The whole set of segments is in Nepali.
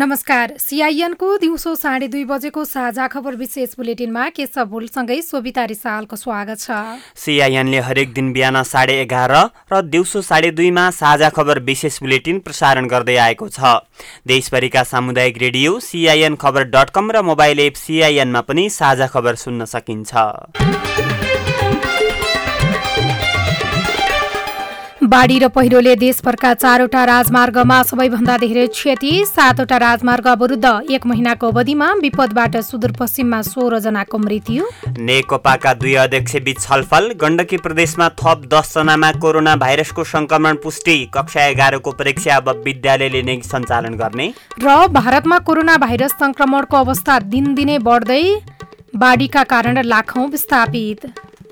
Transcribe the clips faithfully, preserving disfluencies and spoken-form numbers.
नमस्कार। सीआईएनको दिउँसो साढे दुई बजेको साझा खबर विशेष बुलेटिनमा केशव बुलसँगै सोभिता रिसालको स्वागत छ। सीआईएनले हरेक दिन बिहान साढे एघार र दिउँसो साढे दुईमा साझा खबर विशेष बुलेटिन प्रसारण गर्दै आएको छ। देशभरिका सामुदायिक रेडियो सीआईएन खबर डट कम र मोबाइल एप सीआईएनमा पनि साझा खबर सुन्न सकिन्छ। बाढी र पहिरोले देशभरका चारवटा राजमार्गमा सबैभन्दा धेरै क्षति, सातवटा राजमार्ग अवरुद्ध, एक महिनाको अवधिमा विपदबाट सुदूरपश्चिममा सोह्र जनाको मृत्यु। नेकपाका दुई अध्यक्षबीच छलफल, गण्डकी प्रदेशमा थप दस जनामा कोरोना भाइरसको संक्रमण पुष्टि, कक्षा एघारको परीक्षा अब विद्यालयले नै सञ्चालन गर्ने र भारतमा कोरोना भाइरस संक्रमणको अवस्था दिनदिनै बढ्दै, बाढीका कारण लाखौं विस्थापित।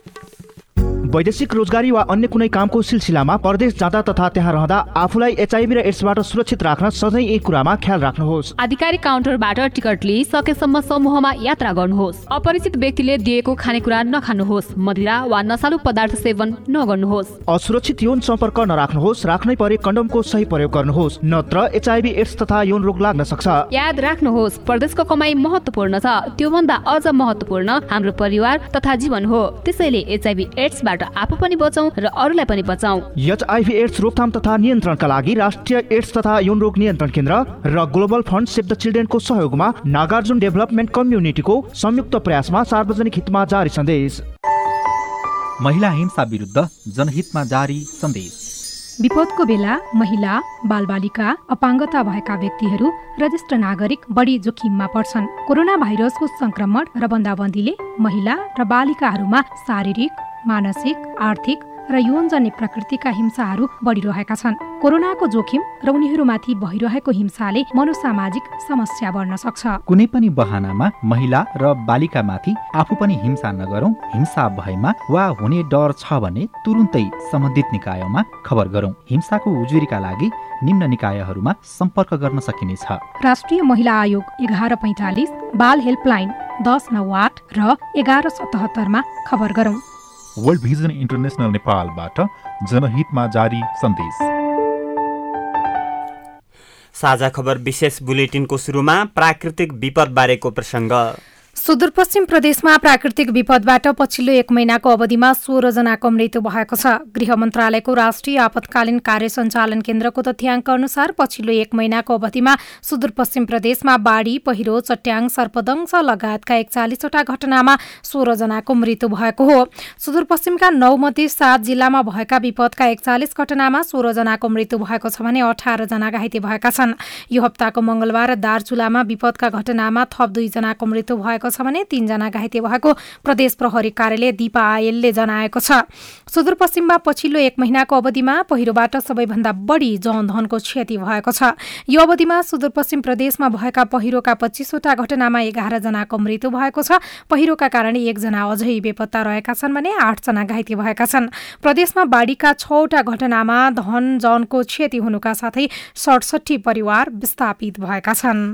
वैदेशिक रोजगारी वा अन्य कुनै कामको सिलसिलामा परदेश जाँदा तथा त्यहाँ रहँदा आफूलाई एचआईभी र एड्सबाट सुरक्षित राख्न सधैँ यी कुरामा ख्याल राख्नुहोस्। आधिकारिक काउन्टरबाट टिकट लिई सकेसम्म समूहमा यात्रा गर्नुहोस्। अपरिचित व्यक्तिले दिएको खानेकुरा नखानुहोस्। मदिरा वा नशालु पदार्थ सेवन नगर्नुहोस्। असुरक्षित यौन सम्पर्क नराख्नुहोस्। राख्नै परे कन्डमको सही प्रयोग गर्नुहोस्, नत्र एचआईभी एड्स तथा यौन रोग लाग्न सक्छ। याद राख्नुहोस्, परदेशको कमाई महत्त्वपूर्ण छ, त्योभन्दा अझ महत्त्वपूर्ण हाम्रो परिवार तथा जीवन हो। त्यसैले एचआईभी एड्सबाट आफू पनि बचौं र अरूलाई पनि बचाउँ। एचआईभी एड्स रोकथाम तथा नियन्त्रणका लागि राष्ट्रिय एड्स तथा यौन रोग नियन्त्रण केन्द्र र ग्लोबल फन्ड सेभ द चिल्ड्रेनको सहयोगमा नागार्जुन डेभलपमेन्ट कम्युनिटीको संयुक्त प्रयासमा सार्वजनिक हितमा जारी सन्देश। महिला हिंसा विरुद्ध जनहितमा जारी सन्देश। विपदको बेला महिला, बालबालिका, अपाङ्गता भएका व्यक्तिहरू र ज्येष्ठ नागरिक बढी जोखिममा पर्छन्। कोरोना भाइरसको संक्रमण र बन्दाबन्दीले महिला र बालिकाहरूमा शारीरिक, मानसिक, आर्थिक र यौनजन्य प्रकृतिका हिंसाहरू बढिरहेका छन्। कोरोनाको जोखिम र उनीहरूमाथि भइरहेको हिंसाले मनोसामाजिक समस्या बढ्न सक्छ। कुनै पनि बहानामा महिला र बालिकामाथि आफू पनि हिंसा नगरौं। हिंसा भएमा वा हुने डर छ भने तुरुन्तै सम्बन्धित निकायमा खबर गरौं। हिंसाको उजुरीका लागि निम्न निकायहरूमा सम्पर्क गर्न सकिनेछ। राष्ट्रिय महिला आयोग एघार पैँतालिस, बाल हेल्पलाइन दस नौ आठ र एघार सतहत्तरमा खबर गरौं। वर्ल्ड भिजन इन्टरनेसनल नेपालबाट जनहितमा जारी सन्देश। साझा खबर विशेष बुलेटिनको सुरुमा प्राकृतिक विपद बारेको प्रसङ्ग। सुदूरपश्चिम प्रदेशमा प्राकृतिक विपदबाट पछिल्लो एक महिनाको अवधिमा सोह्र जनाको मृत्यु भएको छ। गृह मन्त्रालयको राष्ट्रिय आपतकालीन कार्य सञ्चालन केन्द्रको तथ्याङ्क अनुसार पछिल्लो एक महिनाको अवधिमा सुदूरपश्चिम प्रदेशमा बाढी, पहिरो, चट्याङ, सर्पदंश लगायतका एकचालिसवटा घटनामा सोह्र जनाको मृत्यु भएको हो। सुदूरपश्चिमका नौ मध्ये सात जिल्लामा भएका विपदका एकचालिस घटनामा सोह्र जनाको मृत्यु भएको छ भने अठार जना घाइते भएका छन्। यो हप्ताको मंगलबार दार्चुलामा विपदका घटनामा थप दुई जनाको मृत्यु भएको छ भने तीन जना घाइते भएको प्रदेश प्रहरी कार्यालय दिपा आयलले जनाएको छ। सुदूरपश्चिममा पछिल्लो एक महिनाको अवधिमा पहिरोबाट सबैभन्दा बढी जनधनको क्षति भएको छ। यो अवधिमा सुदूरपश्चिम प्रदेशमा भएका पहिरोका पच्चीसवटा घटनामा एघार जनाको मृत्यु भएको छ। पहिरोका कारण एकजना अझै बेपत्ता रहेका छन् भने आठजना घाइते भएका छन्। प्रदेशमा बाढीका छवटा घटनामा धन जनको क्षति हुनुका साथै सडसठी परिवार विस्थापित भएका छन्।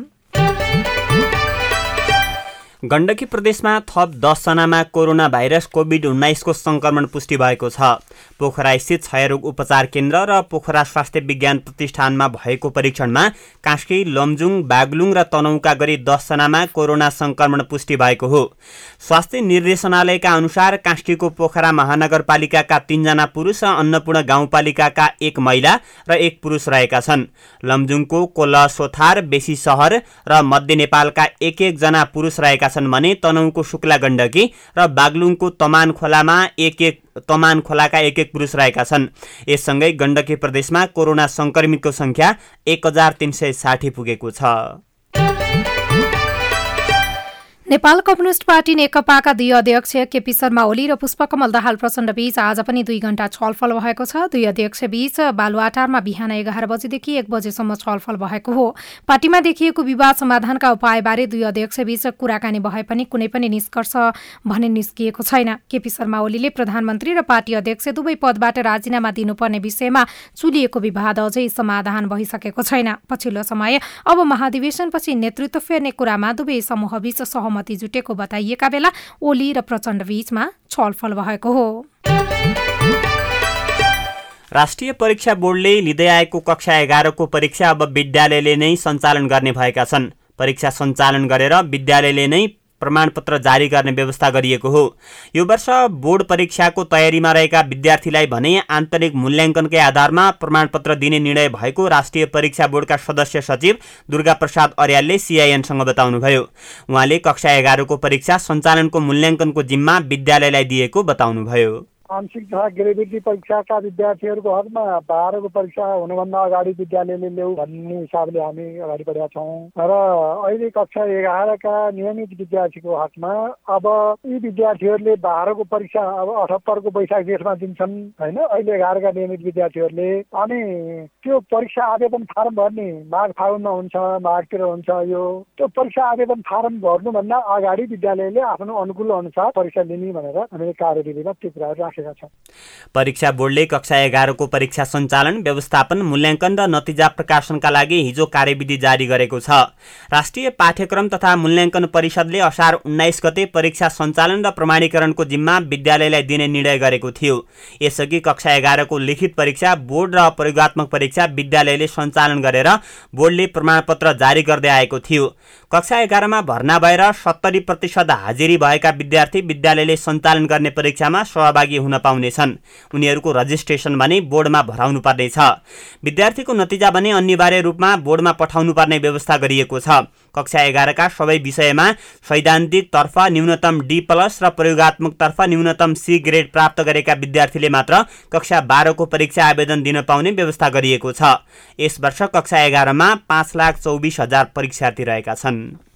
गण्डकी प्रदेशमा थप दस जनामा कोरोना भाइरस कोभिड उन्नाइसको संक्रमण पुष्टि भएको छ। पोखरा स्थित क्षयरोग उपचार केन्द्र र पोखरा स्वास्थ्य विज्ञान प्रतिष्ठानमा भएको परीक्षणमा कास्की, लमजुङ, बागलुङ र तनहुँका गरी दस जनामा कोरोना संक्रमण पुष्टि भएको हो। स्वास्थ्य निर्देशनालयका अनुसार कास्कीको पोखरा महानगरपालिकाका तीनजना पुरुष र अन्नपूर्ण गाउँपालिकाका एक महिला र एक पुरुष रहेका छन्। लमजुङको कोलसोथार, बेसी सहर र मध्य नेपालका एक एक जना पुरुष रहेका छन् भने तनहुँको शुक्ला गण्डकी र बागलुङको तमान खोलामा एक एक तमान खोलाका एक एक पुरुष रहेका छन्। यससँगै गण्डकी प्रदेशमा कोरोना संक्रमितको संख्या एक हजार तीन सय साठी पुगेको छ। नेपाल कम्युनिस्ट पार्टी नेकपाका दुई अध्यक्ष केपी शर्मा ओली र पुष्पकमल दाहाल प्रचण्ड बीच आज पनि दुई घण्टा छलफल भएको छ। दुई अध्यक्ष बीच बालुवाटारमा बिहान एघार बजेदेखि एक बजेसम्म छलफल भएको हो। पार्टीमा देखिएको विवाद समाधानका उपायबारे दुई अध्यक्ष बीच कुराकानी भए पनि कुनै पनि निष्कर्ष भने निस्किएको छैन। केपी शर्मा ओलीले प्रधानमन्त्री र पार्टी अध्यक्ष दुवै पदबाट राजीनामा दिनुपर्ने विषयमा चुलिएको विवाद अझै समाधान भइसकेको छैन। पछिल्लो समय अब महाधिवेशनपछि नेतृत्व फेर्ने कुरामा दुवै समूहबीच सहमति जुटेको बताइएका बेला ओली र प्रचण्ड बीचमा छलफल भएको हो। राष्ट्रिय परीक्षा बोर्डले लिँदै आएको कक्षा एघारको परीक्षा अब विद्यालयले नै सञ्चालन गर्ने भएका छन्। परीक्षा सञ्चालन गरेर विद्यालयले नै प्रमाणपत्र जारी गर्ने व्यवस्था गरिएको हो। यो वर्ष बोर्ड परीक्षाको तयारीमा रहेका विद्यार्थीलाई भने आन्तरिक मूल्याङ्कनकै आधारमा प्रमाणपत्र दिने निर्णय भएको राष्ट्रिय परीक्षा बोर्डका सदस्य सचिव दुर्गा प्रसाद अर्यालले सीआईएनसँग बताउनुभयो। उहाँले कक्षा एघारको परीक्षा सञ्चालनको मूल्याङ्कनको जिम्मा विद्यालयलाई दिएको बताउनुभयो। आंशिक तथा ग्रेजुएटी परीक्षाका विद्यार्थीहरूको हकमा बाह्रको परीक्षा हुनुभन्दा अगाडि विद्यालयले ल्याऊ भन्ने हिसाबले हामी अगाडि बढेका छौँ र अहिले कक्षा एघारका नियमित विद्यार्थीको हकमा अब यी विद्यार्थीहरूले बाह्रको परीक्षा अब अठहत्तरको वैशाख जेठमा दिन्छन् होइन। अहिले एघारका नियमित विद्यार्थीहरूले अनि त्यो परीक्षा आवेदन फारम भर्ने माघ फागुनमा हुन्छ, माघतिर हुन्छ। यो त्यो परीक्षा आवेदन फारम भर्नुभन्दा अगाडि विद्यालयले आफ्नो अनुकूल अनुसार परीक्षा लिने भनेर हामीले कार्यविधिमा त्यो कुराहरू राखेका। परीक्षा बोर्डले कक्षा एघारको परीक्षा सञ्चालन, व्यवस्थापन, मूल्याङ्कन र नतिजा प्रकाशनका लागि हिजो कार्यविधि जारी गरेको छ। राष्ट्रिय पाठ्यक्रम तथा मूल्याङ्कन परिषदले असार उन्नाइस गते परीक्षा सञ्चालन र प्रमाणीकरणको जिम्मा विद्यालयलाई दिने निर्णय गरेको थियो। यसअघि कक्षा एघारको लिखित परीक्षा बोर्ड र प्रयोगात्मक परीक्षा विद्यालयले सञ्चालन गरेर बोर्डले प्रमाणपत्र जारी गर्दै आएको थियो। कक्षा एघारमा भर्ना भएर सत्तरी प्रतिशत हाजिरी भएका विद्यार्थी विद्यालयले सञ्चालन गर्ने परीक्षामा सहभागी हुन पाउनेछन्। उनीहरूको रजिस्ट्रेसन भने बोर्डमा भराउनु पर्नेछ। विद्यार्थीको नतिजा भने अनिवार्य रूपमा बोर्डमा पठाउनु पर्ने व्यवस्था गरिएको छ। कक्षा एघारका सबै विषयमा सैद्धान्तिक तर्फ न्यूनतम डी प्लस र प्रयोगात्मक तर्फ न्यूनतम सी ग्रेड प्राप्त गरेका विद्यार्थीले मात्र कक्षा बाह्रको परीक्षा आवेदन दिन पाउने व्यवस्था गरिएको छ। यस वर्ष कक्षा एघारमा पाँच लाख चौबिस हजार परीक्षार्थी रहेका छन्।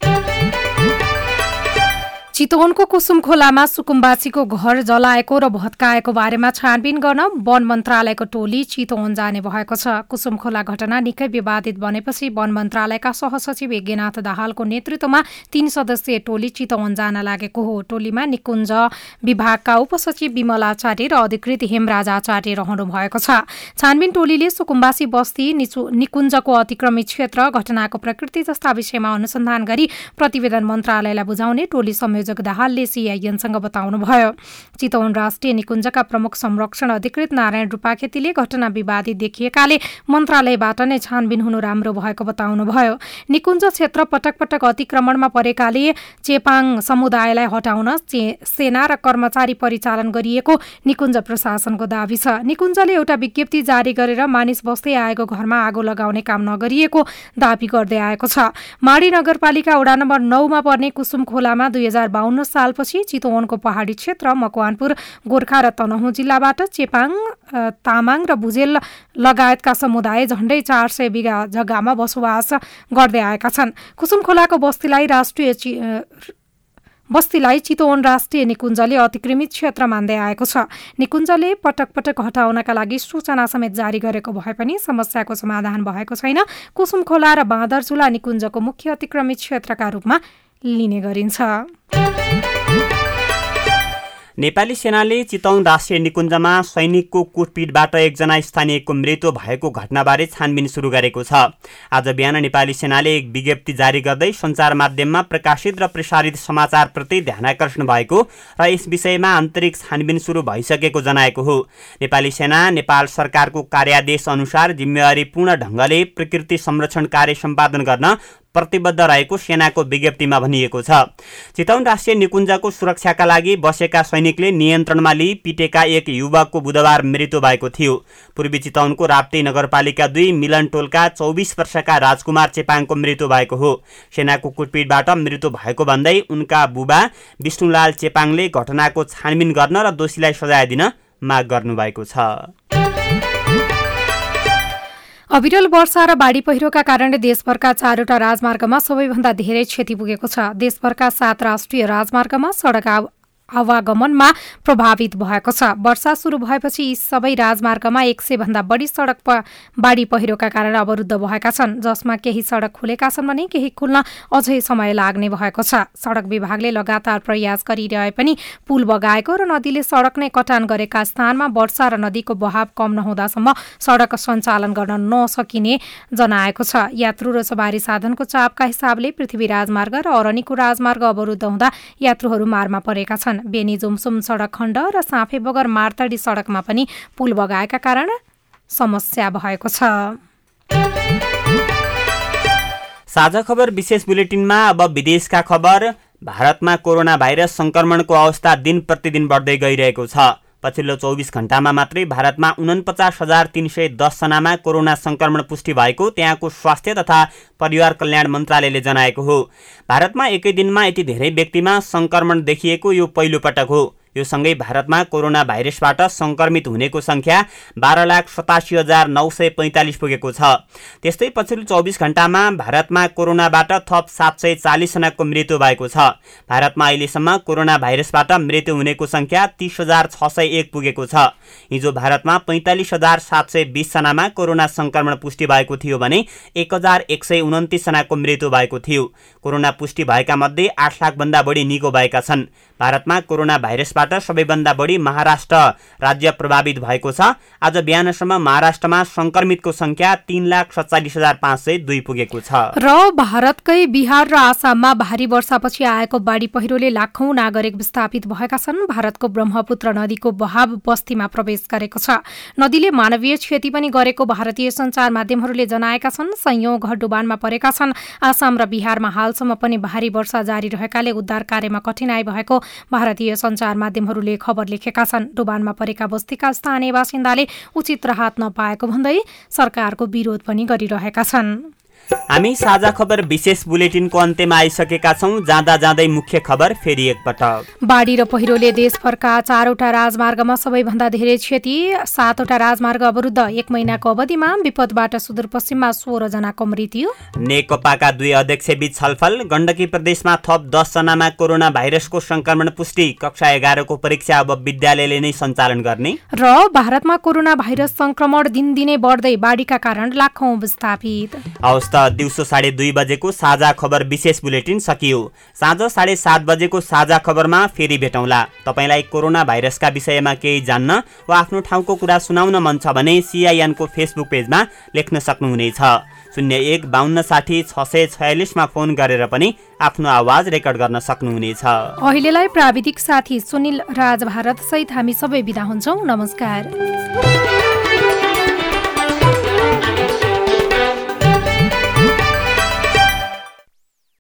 चितवनको कुसुम खोलामा सुकुम्बासीको घर जलाएको र भत्काएको बारेमा छानबिन गर्न वन मन्त्रालयको टोली चितवन जाने भएको छ। कुसुम खोला घटना निकै विवादित बनेपछि वन मन्त्रालयका सहसचिव यज्ञनाथ दाहालको नेतृत्वमा तीन सदस्यीय टोली चितवन जान लागेको हो। टोलीमा निकुञ्ज विभागका उपसचिव विमल आचार्य र अधिकृत हेमराज आचार्य रहनु भएको छ। छानबिन टोलीले सुकुम्बासी बस्ती निकुञ्जको अतिक्रमित क्षेत्र, घटनाको प्रकृति जस्ता विषयमा अनुसन्धान गरी प्रतिवेदन मन्त्रालयलाई बुझाउने टोली संयोजक दाहालले सीआईएनसँग बताउनुभयो। चितवन राष्ट्रिय निकुञ्जका प्रमुख संरक्षण अधिकृत नारायण रूपाखेतीले घटना विवादित देखिएकाले मन्त्रालयबाट नै छानबिन हुनु राम्रो भएको बताउनुभयो। निकुञ्ज क्षेत्र पटक पटक अतिक्रमणमा परेकाले चेपाङ समुदायलाई हटाउन सेना र कर्मचारी परिचालन गरिएको निकुञ्ज प्रशासनको दावी छ। निकुञ्जले एउटा विज्ञप्ति जारी गरेर मानिस बस्दै आएको घरमा आगो लगाउने काम नगरिएको दावी गर्दै आएको छ। माडी नगरपालिका वडा नम्बर नौमा पर्ने कुसुम खोलामा दुई हजार बाहन्न सालपछि चितवनको पहाडी क्षेत्र, मकवानपुर, गोर्खा र तनहुँ जिल्लाबाट चेपाङ, तामाङ र भुजेल लगायतका समुदाय झण्डै चार सय बिघा जग्गामा बसोबास गर्दै आएका छन्। कुसुम खोलाको बस्तीलाई राष्ट्रिय बस्तीलाई चितवन राष्ट्रिय निकुञ्जले अतिक्रमित क्षेत्र मान्दै आएको छ। निकुञ्जले पटक पटक हटाउनका लागि सूचना समेत जारी गरेको भए पनि समस्याको समाधान भएको छैन। कुसुम खोला र बाँदरझुला निकुञ्जको मुख्य अतिक्रमित क्षेत्रका रूपमा लिने गरिन्छ। नेपाली सेनाले चितवन राष्ट्रिय निकुञ्जमा सैनिकको कुटपिटबाट एकजना स्थानीयको मृत्यु भएको घटनाबारे छानबिन सुरु गरेको छ। आज बिहान नेपाली सेनाले एक विज्ञप्ति जारी गर्दै सञ्चार माध्यममा प्रकाशित र प्रसारित समाचारप्रति ध्यानाकर्षण भएको र यस विषयमा आन्तरिक छानबिन सुरु भइसकेको जनाएको हो। नेपाली सेना नेपाल सरकारको कार्यादेश अनुसार जिम्मेवारीपूर्ण ढङ्गले प्रकृति संरक्षण कार्य सम्पादन गर्न प्रतिबद्ध रहेको सेनाको विज्ञप्तिमा भनिएको छ। चितवन राष्ट्रिय निकुञ्जको सुरक्षाका लागि बसेका सैनिकले नियन्त्रणमा लिई पिटेका एक युवकको बुधबार मृत्यु भएको थियो। पूर्वी चितवनको राप्ती नगरपालिका दुई मिलन टोलका चौबिस वर्षका राजकुमार चेपाङको मृत्यु भएको हो। सेनाको कुटपिटबाट मृत्यु भएको भन्दै उनका बुबा विष्णुलाल चेपाङले घटनाको छानबिन गर्न र दोषीलाई सजाय दिन माग गर्नुभएको छ। अविरल वर्षा र बाढी पहिरोका कारणले देशभरका चारवटा राजमार्गमा सबैभन्दा धेरै क्षति पुगेको छ। देशभरका सात राष्ट्रिय राजमार्गमा सडक आवागमनमा प्रभावित भएको छ। वर्षा सुरु भएपछि यी सबै राजमार्गमा एक सय भन्दा बढी सडक बाढी पहिरोका कारण अवरुद्ध भएका छन्, जसमा केही सडक खुलेका छन् भने केही खुल्न अझै समय लाग्ने भएको छ। सडक विभागले लगातार प्रयास गरिरहे पनि पुल बगाएको र नदीले सडक नै कटान गरेका स्थानमा वर्षा र नदीको बहाव कम नहुँदासम्म सडक सञ्चालन गर्न नसकिने जनाएको छ। यात्रु र सवारी साधनको चापका हिसाबले पृथ्वी राजमार्ग र अरनीको राजमार्ग अवरुद्ध हुँदा यात्रुहरू मारमा परेका छन्। बेनी जुमसुम सडक खण्ड र साँफे बगर मार्तडी सडकमा पनि पुल बगाएका कारण समस्या भएको छ। साझा खबर विशेष बुलेटिनमा अब विदेशका खबर। भारतमा कोरोना भाइरस संक्रमणको अवस्था दिन प्रतिदिन बढ्दै गइरहेको छ। पछिल्लो चौबिस घण्टामा मात्रै भारतमा उनपचास हजार तीन सय दसजनामा कोरोना संक्रमण पुष्टि भएको त्यहाँको स्वास्थ्य तथा परिवार कल्याण मन्त्रालयले जनाएको हो। भारतमा एकै दिनमा यति धेरै व्यक्तिमा संक्रमण देखिएको यो पहिलो पटक हो। यो सँगै भारतमा कोरोना भाइरसबाट संक्रमित हुनेको संख्या बाह्र लाख सतासी हजार नौ सय पैँतालिस पुगेको छ। त्यस्तै पछिल्लो चौबिस घण्टामा भारतमा कोरोनाबाट थप सात सय चालिसजनाको मृत्यु भएको छ। भारतमा अहिलेसम्म कोरोना भाइरसबाट मृत्यु हुनेको संख्या तीस हजार छ सय एक पुगेको छ। हिजो भारतमा पैँतालिस हजार सात सय बिसजनामा कोरोना संक्रमण पुष्टि भएको थियो भने एक हजार एक सय उन्तिसजनाको मृत्यु भएको थियो। कोरोना पुष्टि भएका मध्ये आठ लाखभन्दा बढी निको भएका छन्। भारतमा कोरोना भाइरसबाट सबैभन्दा बढी महाराष्ट्र राज्य प्रभावित भएको छ। आज बिहानसम्म महाराष्ट्रमा संक्रमितको संख्या तीन लाख सत्तालिस हजार पाँच सय दुई पुगेको छ। र भारतकै बिहार र आसाममा भारी वर्षापछि आएको बाढी पहिरोले लाखौं नागरिक विस्थापित भएका छन्। भारतको ब्रह्मपुत्र नदीको बहाव बस्तीमा प्रवेश गरेको छ। नदीले मानवीय क्षति पनि गरेको भारतीय सञ्चार माध्यमहरूले जनाएका छन्। सयौं घर डुबानमा परेका छन्। आसाम र बिहारमा हालसम्म पनि भारी वर्षा जारी रहेकाले उद्धार कार्यमा कठिनाई भएको भारतीय सञ्चार माध्यमहरूले खबर लेखेका छन्। डुबानमा परेका बस्तीका स्थानीय बासिन्दाले उचित राहत नपाएको भन्दै सरकारको विरोध पनि गरिरहेका छन्। हामी साझा खबर विशेष बुलेटिनको अन्त्यमा आइसकेका छौं। जाँदा जाँदै मुख्य खबर फेरि एकपटक। बाढी र पहिरोले देशभरका चारवटा राजमार्गमा सबैभन्दा धेरै क्षति। सातवटा राजमार्ग अवरुद्ध। एक महिनाको अवधिमा विपदबाट सुदूरपश्चिममा सोह्र जनाको मृत्यु। नेकपाका दुई अध्यक्षबीच छलफल। गण्डकी प्रदेशमा थप दस जनामा कोरोना भाइरसको संक्रमण पुष्टि। कक्षा एघारको परीक्षा अब विद्यालयले नै सञ्चालन गर्ने। र भारतमा कोरोना भाइरस संक्रमण दिनदिनै बढ्दै बाढीका कारण लाखौं विस्थापित। दिउँसो साढे दुई बजेको साझा खबर विशेष बुलेटिन सकियो। साँझ साढे सात बजेको साझा खबरमा फेरि भेटौँला। तपाईलाई कोरोना भाइरसका विषयमा केही जान्न वा आफ्नो ठाउँको कुरा सुनाउन मन छ भने सिआइएनको फेसबुक पेजमा लेख्न सक्नुहुनेछ। शून्य एक बाहन्न साठी छ सय छयालिसमा फोन गरेर पनि आफ्नो आवाज रेकर्ड गर्न सक्नुहुनेछ। अहिलेलाई प्राविधिक साथी सुनिल राज भारत सहित हामी सबै बिदा हुन्छौँ। नमस्कार।